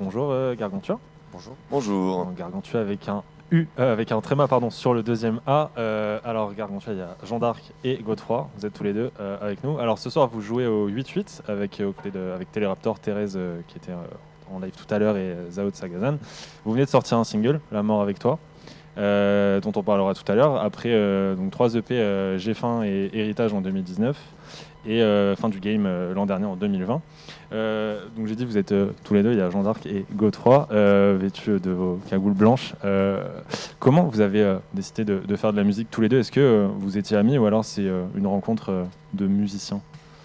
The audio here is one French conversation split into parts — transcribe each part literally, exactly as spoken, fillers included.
bonjour euh, Gargantua. Bonjour. Bonjour. Donc, Gargantua avec un U, euh, avec un tréma pardon, sur le deuxième A. Euh, alors Gargantua, il y a Jean d'Arc et Godefroy, vous êtes tous les deux euh, avec nous. Alors ce soir, vous jouez au huit huit avec, euh, de, avec Téléraptor, Thérèse euh, qui était euh, en live tout à l'heure et euh, Zao de Sagazan. Vous venez de sortir un single, La mort avec toi, euh, dont on parlera tout à l'heure. Après euh, donc, trois E P, euh, J'ai faim et Héritage en deux mille dix-neuf et euh, Fin du game euh, l'an dernier en deux mille vingt. Euh, donc j'ai dit vous êtes euh, tous les deux, il y a Jean d'Arc et Godefroy euh, vêtus de vos cagoules blanches. Euh, comment vous avez euh, décidé de, de faire de la musique tous les deux? Est-ce que euh, vous étiez amis ou alors c'est euh, une rencontre euh, de musiciens?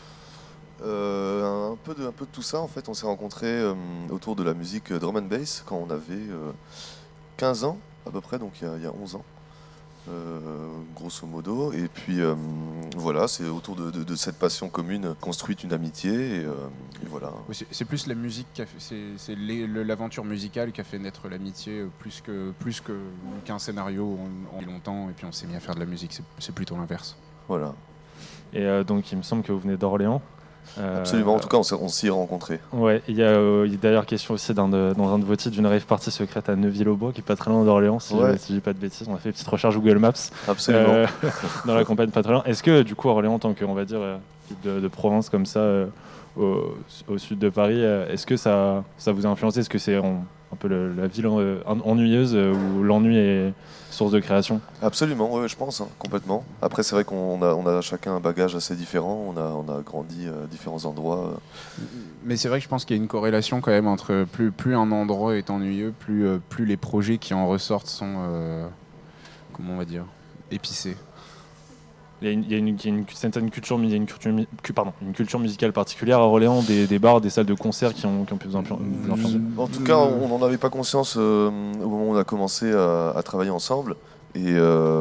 euh, un, peu de, un peu de tout ça en fait. On s'est rencontrés euh, autour de la musique drum and bass quand on avait euh, quinze ans à peu près, donc il y a, il y a onze ans. Euh, grosso modo, et puis euh, voilà, c'est autour de, de, de cette passion commune construite une amitié, et, euh, et voilà. Oui, c'est, c'est plus la musique, qui a fait, c'est, c'est les, le, l'aventure musicale qui a fait naître l'amitié, euh, plus, que, plus que, qu'un scénario en, en longtemps, et puis on s'est mis à faire de la musique, c'est, c'est plutôt l'inverse. Voilà. Et euh, donc il me semble que vous venez d'Orléans. Euh, Absolument, en tout cas on, on s'y est rencontrés. Ouais, il y, euh, y a d'ailleurs question aussi d'un de, dans un de vos titres d'une rave party secrète à Neuville-au-Bois, qui est pas très loin d'Orléans, si, ouais. je, si je dis pas de bêtises. On a fait une petite recherche Google Maps. Absolument. Euh, dans la campagne pas très loin. Est-ce que du coup Orléans, en tant que on va dire de, de province comme ça, euh, au, au sud de Paris, euh, est-ce que ça, ça vous a influencé? Est-ce que c'est en, un peu le, la ville en, ennuyeuse euh, où l'ennui est source de création? Absolument, ouais, je pense, hein, complètement. Après, c'est vrai qu'on a, on a chacun un bagage assez différent, on a, on a grandi à différents endroits. Mais c'est vrai que je pense qu'il y a une corrélation quand même entre plus, plus un endroit est ennuyeux, plus, euh, plus les projets qui en ressortent sont, euh, comment on va dire, épicés. Il y a une, il y a une, il y a une certaine culture, il y a une culture, pardon, une culture musicale particulière à Orléans, des, des bars, des salles de concert qui ont, qui ont pu vous influencer. En tout cas, on n'en avait pas conscience euh, au moment où on a commencé à, à travailler ensemble. Et, euh,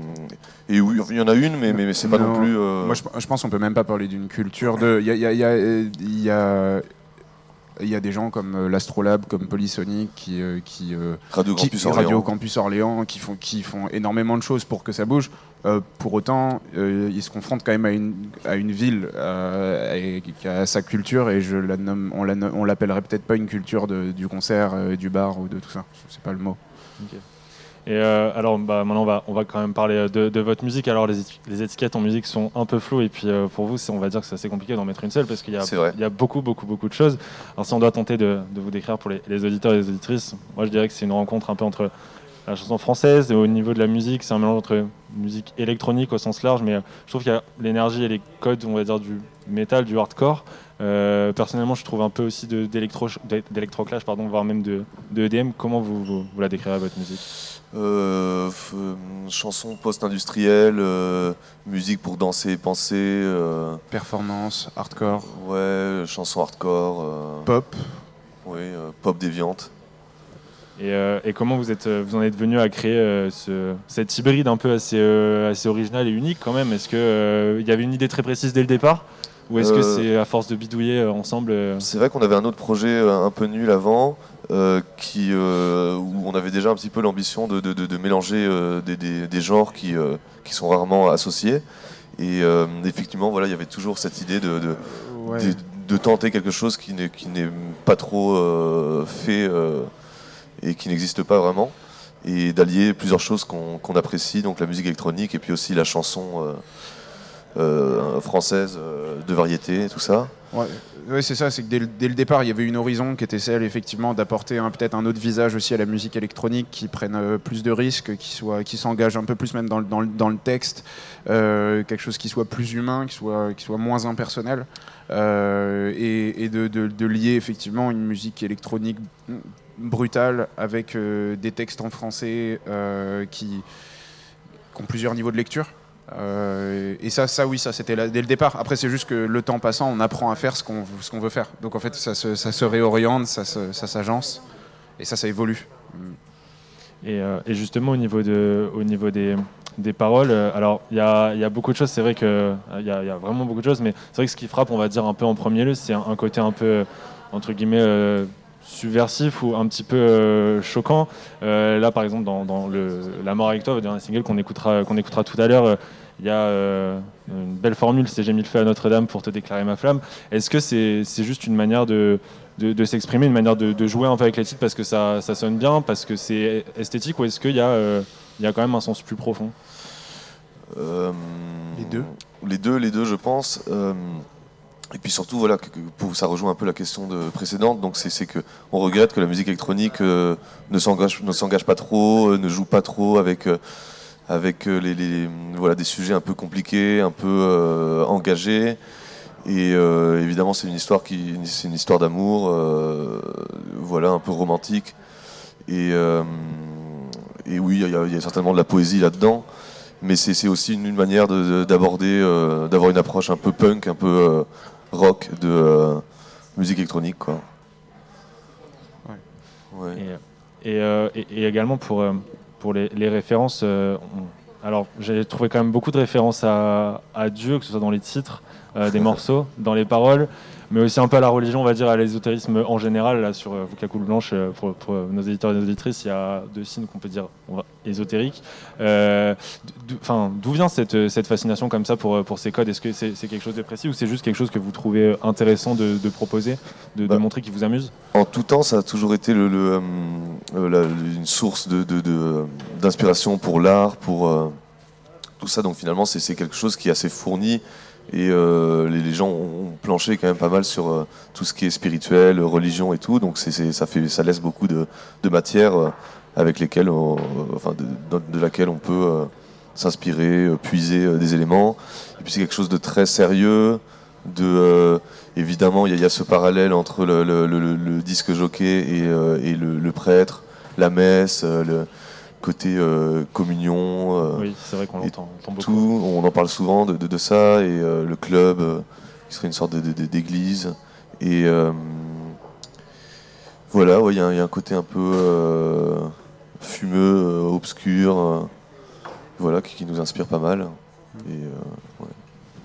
et oui, il y en a une, mais, mais, mais c'est pas non, non plus. Euh... Moi, je, je pense qu'on peut même pas parler d'une culture de. Il y a, y a, y a, y a Il y a des gens comme euh, l'Astrolabe, comme Polysonic, qui, euh, qui, euh, Radio, qui Campus Orléans. Radio Campus Orléans, qui font, qui font énormément de choses pour que ça bouge. Euh, pour autant, euh, ils se confrontent quand même à une, à une ville euh, et, qui a sa culture, et je la nomme, on, la, on l'appellerait peut-être pas une culture de, du concert, euh, du bar ou de tout ça. C'est pas le mot. Okay. Et euh, alors bah, maintenant on va, on va quand même parler de, de votre musique. Alors les, les étiquettes en musique sont un peu floues, et puis euh, pour vous on va dire que c'est assez compliqué d'en mettre une seule parce qu'il y a, il y a beaucoup beaucoup beaucoup de choses. Alors si on doit tenter de, de vous décrire pour les, les auditeurs et les auditrices, moi je dirais que c'est une rencontre un peu entre la chanson française et au niveau de la musique, c'est un mélange entre musique électronique au sens large, mais je trouve qu'il y a l'énergie et les codes, on va dire, du métal, du hardcore. Euh, personnellement, je trouve un peu aussi de, d'électro, d'électroclash, pardon, voire même de, de E D M. Comment vous, vous, vous la décrirez votre musique? euh, euh, Chanson post-industrielle, euh, musique pour danser et penser. Euh, Performance, hardcore. Ouais, chanson hardcore. Euh, pop. Oui, euh, pop déviante. Et, euh, et comment vous, êtes, vous en êtes venu à créer euh, ce, cet hybride un peu assez, euh, assez original et unique quand même? Est-ce qu'il euh, y avait une idée très précise dès le départ? Ou est-ce euh, que c'est à force de bidouiller euh, ensemble euh... C'est vrai qu'on avait un autre projet euh, un peu nul avant, euh, qui, euh, où on avait déjà un petit peu l'ambition de, de, de, de mélanger euh, des, des, des genres qui, euh, qui sont rarement associés. Et euh, effectivement, voilà, il y avait toujours cette idée de, de, ouais. de, de tenter quelque chose qui n'est, qui n'est pas trop euh, fait euh, et qui n'existe pas vraiment. Et d'allier plusieurs choses qu'on, qu'on apprécie, donc la musique électronique et puis aussi la chanson euh, euh, française euh, de variété, tout ça. Ouais, ouais, c'est ça, c'est que dès le, dès le départ, il y avait une horizon qui était celle, effectivement, d'apporter un, peut-être un autre visage aussi à la musique électronique, qui prenne euh, plus de risques, qui, soit, qui s'engage un peu plus même dans le, dans le, dans le texte, euh, quelque chose qui soit plus humain, qui soit, qui soit moins impersonnel, euh, et, et de, de, de lier effectivement une musique électronique brutale avec euh, des textes en français euh, qui, qui ont plusieurs niveaux de lecture. Euh, et ça, ça oui, ça c'était là dès le départ. Après, c'est juste que le temps passant, on apprend à faire ce qu'on, ce qu'on veut faire. Donc en fait, ça se, ça se réoriente, ça, se, ça s'agence, et ça, ça évolue. Et, euh, et justement, au niveau, de, au niveau des, des paroles, euh, alors il y a, y a beaucoup de choses, c'est vrai qu'il euh, y, y a vraiment beaucoup de choses, mais c'est vrai que ce qui frappe, on va dire, un peu en premier lieu, c'est un, un côté un peu, entre guillemets, euh, subversif ou un petit peu euh, choquant. Euh, là, par exemple, dans, dans le, La mort avec toi, le dernier single qu'on écoutera, qu'on écoutera tout à l'heure, il y a euh, une belle formule, c'est j'ai mis le feu à Notre-Dame pour te déclarer ma flamme. Est-ce que c'est c'est juste une manière de, de, de s'exprimer, une manière de, de jouer un peu avec les titres parce que ça, ça sonne bien, parce que c'est esthétique, ou est-ce qu'il y a, euh, il y a quand même un sens plus profond? Euh, Les deux. Les deux, les deux, je pense. Euh, et puis surtout, voilà, que, que pour, ça rejoint un peu la question de, précédente. Donc c'est, c'est que on regrette que la musique électronique euh, ne s'engage, ne s'engage pas trop, euh, ne joue pas trop avec, euh, avec euh, les, les, voilà, des sujets un peu compliqués, un peu euh, engagés. Et euh, évidemment, c'est une histoire qui, c'est une histoire d'amour, euh, voilà, un peu romantique. Et, euh, et oui, il y, y a certainement de la poésie là-dedans. Mais c'est, c'est aussi une, une manière de, de, d'aborder, euh, d'avoir une approche un peu punk, un peu euh, rock de euh, musique électronique, quoi. Ouais. Ouais. Et, et, euh, et, et également pour, euh, pour les, les références, euh, on- alors j'ai trouvé quand même beaucoup de références à, à Dieu, que ce soit dans les titres euh, des morceaux, dans les paroles, mais aussi un peu à la religion, on va dire, à l'ésotérisme en général. Là, sur euh, Cacoule Blanche, euh, pour, pour nos éditeurs et nos éditrices, il y a deux signes qu'on peut dire on va, ésotériques. Euh, d'o- enfin, d'où vient cette, cette fascination comme ça pour, pour ces codes? Est-ce que c'est, c'est quelque chose de précis ou c'est juste quelque chose que vous trouvez intéressant de, de proposer, de, Bah, de montrer qui vous amuse? En tout temps, ça a toujours été le, le, euh, la- une source de, de- de- d'inspiration pour l'art, pour euh, tout ça. Donc finalement, c'est, c'est quelque chose qui est assez fourni. Et euh, les, les gens ont planché quand même pas mal sur euh, tout ce qui est spirituel, religion et tout. Donc c'est, c'est- ça, fait, ça laisse beaucoup de, de matière euh, avec lesquelles, on- enfin, de, de- de laquelle on peut euh, s'inspirer, euh, puiser euh, des éléments. Et puis c'est quelque chose de très sérieux. De, euh, évidemment, il y, a- il y a ce parallèle entre le, le- le- le disque jockey et, euh, et le, le prêtre, la messe, euh, le côté euh, communion. euh, Oui, c'est vrai qu'on et l'entend, on l'entend tout, beaucoup. on en parle souvent de, de- de ça, et euh, le club, euh, qui serait une sorte de, de- de- d'église. Et euh, voilà, ouais, il y, a un- il y a un côté un peu euh, fumeux, euh, obscur, euh, voilà, qui, qui nous inspire pas mal. Et, euh, ouais.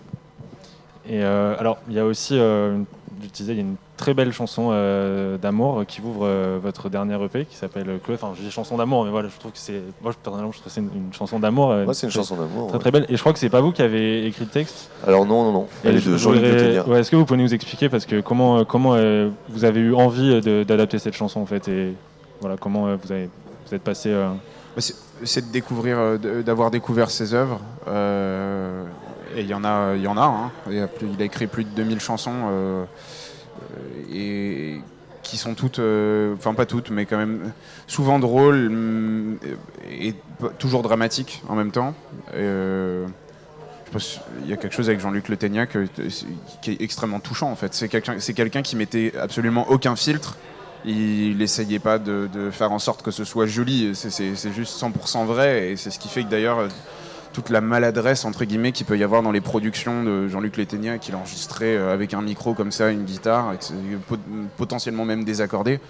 Et euh, alors, il y a aussi, euh, une- je disais, il y a une très belle chanson euh, d'amour qui ouvre euh, votre dernier E P qui s'appelle Chloé. Enfin, je dis chanson d'amour, mais voilà, je trouve que c'est, moi, je- personnellement, je trouve que c'est une, une chanson d'amour. euh, Ouais, c'est une très, chanson d'amour. très Ouais. très belle. Et je crois que c'est pas vous qui avez écrit le texte. Alors non, non, non, elle Et est je- de je Jean-Luc voudrais- Leténia. ouais, est-ce que vous pouvez nous expliquer parce que comment, euh, comment euh, vous avez eu envie de- d'adapter cette chanson en fait, et voilà comment euh, vous avez vous êtes passé. euh, Bah, C'est c'est de découvrir, euh, de- d'avoir découvert ses œuvres. euh, et il y en a, il y en a. Hein. Il, y a plus- il a écrit plus de deux mille chansons euh, euh, et qui sont toutes, euh, enfin pas toutes, mais quand même souvent drôles hum, et, et p- toujours dramatiques en même temps. Euh, je pense qu'il y a quelque chose avec Jean-Luc Le Ténia que- qui est extrêmement touchant en fait. C'est quelqu'un, c'est quelqu'un qui mettait absolument aucun filtre. Il n'essayait pas de, de faire en sorte que ce soit joli, c'est, c'est- c'est juste cent pour cent vrai, et c'est ce qui fait que d'ailleurs euh, toute la maladresse entre guillemets qu'il peut y avoir dans les productions de Jean-Luc Le Ténia, qu'il enregistrait euh, avec un micro comme ça, une guitare, et que c'est pot- potentiellement même désaccordé.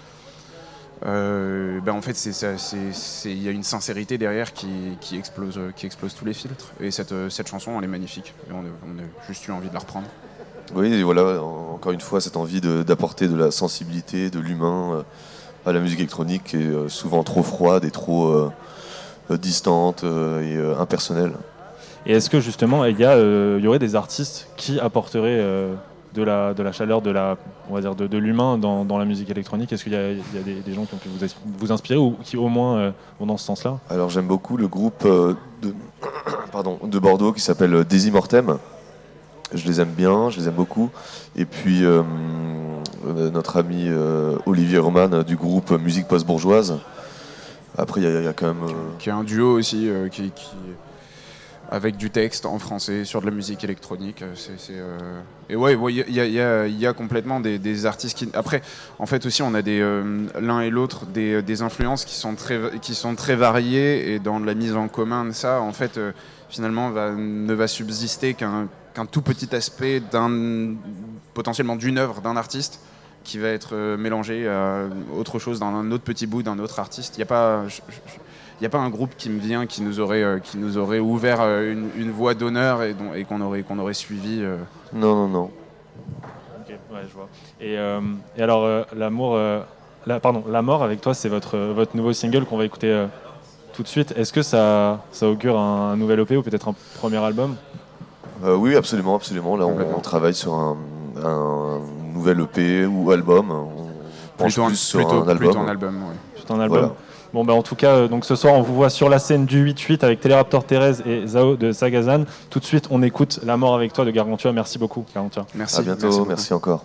Euh, ben en fait, c'est, ça- c'est- c'est- il y a une sincérité derrière qui, qui explose, euh, qui explose tous les filtres. Et cette, euh, cette chanson, elle est magnifique. Et on, a, on a juste eu envie de la reprendre. Oui, et voilà, en- encore une fois, cette envie de- d'apporter de la sensibilité, de l'humain euh, à la musique électronique, qui est euh, souvent trop froide et trop euh, euh, distante euh, et euh, impersonnelle. Et est-ce que justement il y a, euh, il y aurait des artistes qui apporteraient euh, de la de la chaleur, de la on va dire de, de l'humain dans, dans la musique électronique? Est-ce qu'il y a, il y a des, des gens qui ont pu vous, as- vous inspirer ou qui au moins euh, vont dans ce sens-là? Alors j'aime beaucoup le groupe euh, de, pardon, de Bordeaux qui s'appelle euh, Desi Mortem. Je les aime bien, je les aime beaucoup. Et puis euh, euh, notre ami euh, Olivier Roman euh, du groupe Musique Post-Bourgeoise. Après, il y, a- il y a quand même... euh, Qui est un duo aussi, euh, qui, qui- avec du texte en français sur de la musique électronique. euh, c'est, c'est, euh, Et ouais, ouais, il y, a- il y a- il y a complètement des, des artistes qui. Après, en fait aussi, on a des euh, l'un et l'autre des, des influences qui sont très qui sont très variées, et dans la mise en commun de ça, en fait, euh, finalement, va, ne va subsister qu'un qu'un tout petit aspect d'un potentiellement d'une œuvre d'un artiste qui va être euh, mélangé à autre chose dans un autre petit bout d'un autre artiste. Il n'y a pas je- je- il n'y a pas un groupe qui me vient qui nous aurait, euh, qui nous aurait ouvert euh, une, une voie d'honneur et, dont- et qu'on aurait, qu'on aurait suivi. euh. Non, non, non. Ok, ouais, je vois. Et, euh, et alors, euh, l'amour, euh, la, pardon, La Mort avec toi, c'est votre, euh, votre nouveau single qu'on va écouter euh, tout de suite. Est-ce que ça, ça augure un, un nouvel E P ou peut-être un premier album? Euh, oui, absolument, absolument. Là, on, on travaille sur un, un nouvel E P ou album. On penche Plutôt, un, plus sur plutôt, un album. plutôt un album, ouais. Plutôt un album. Voilà. Bon, bah, en tout cas, euh, donc ce soir, on vous voit sur la scène du huit huit avec Téléraptor Thérèse et Zao de Sagazan. Tout de suite, on écoute La mort avec toi de Gargantua. Merci beaucoup, Gargantua. Merci. À bientôt, merci, merci encore.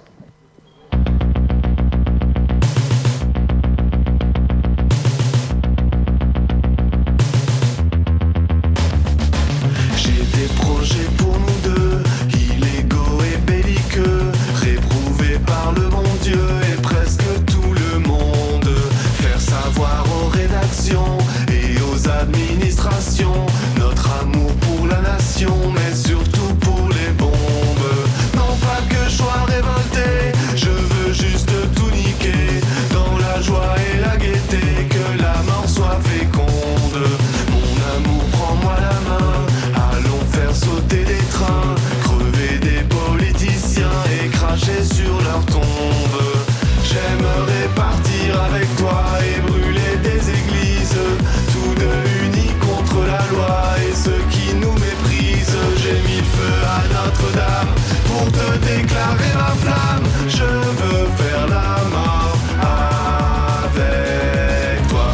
J'ai des projets pour nous deux, illégaux et belliqueux, réprouvés par le bon Dieu et presque tout le monde. Faire savoir aux rédactions et aux administrations notre amour pour la nation, mais surtout pour les bombes. Non pas que je sois révolté, je veux juste tout niquer, dans la joie et la gaieté, que la mort soit féconde. Mon amour, prends-moi la main, allons faire sauter des trains, crever des politiciens et cracher sur leur tombe. J'aimerais partir avec toi et brûler des églises, tous deux unis contre la loi et ceux qui nous méprisent. J'ai mis le feu à Notre-Dame pour te déclarer ma flamme. Je veux faire la mort avec toi.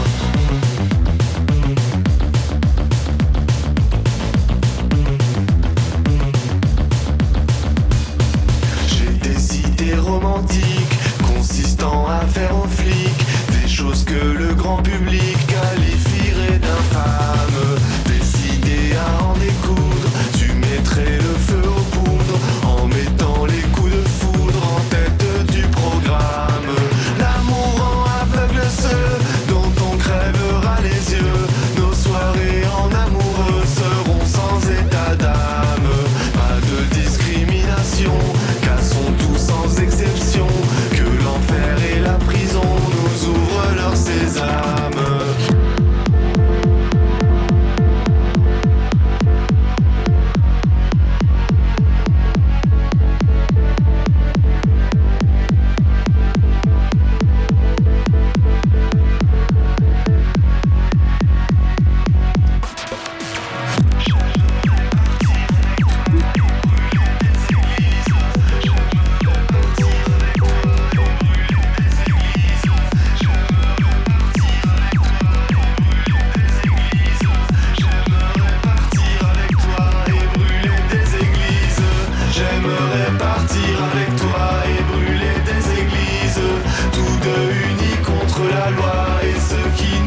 J'ai des idées romantiques consistant à faire aux flics des choses que le grand public qualifierait d'infâmes. Décidé à en découdre, tu mettrais le feu aux poudres en mettant les coups de foudre en tête du programme. L'amour rend aveugle ceux dont on crèvera les yeux. Nos soirées en amoureux seront sans état d'âme. Pas de discrimination, cassons tout sans exception, que l'enfer et la prison nous ouvrent leur sésame. J'aimerais partir avec toi et brûler des églises, tous deux unis contre la loi et ceux qui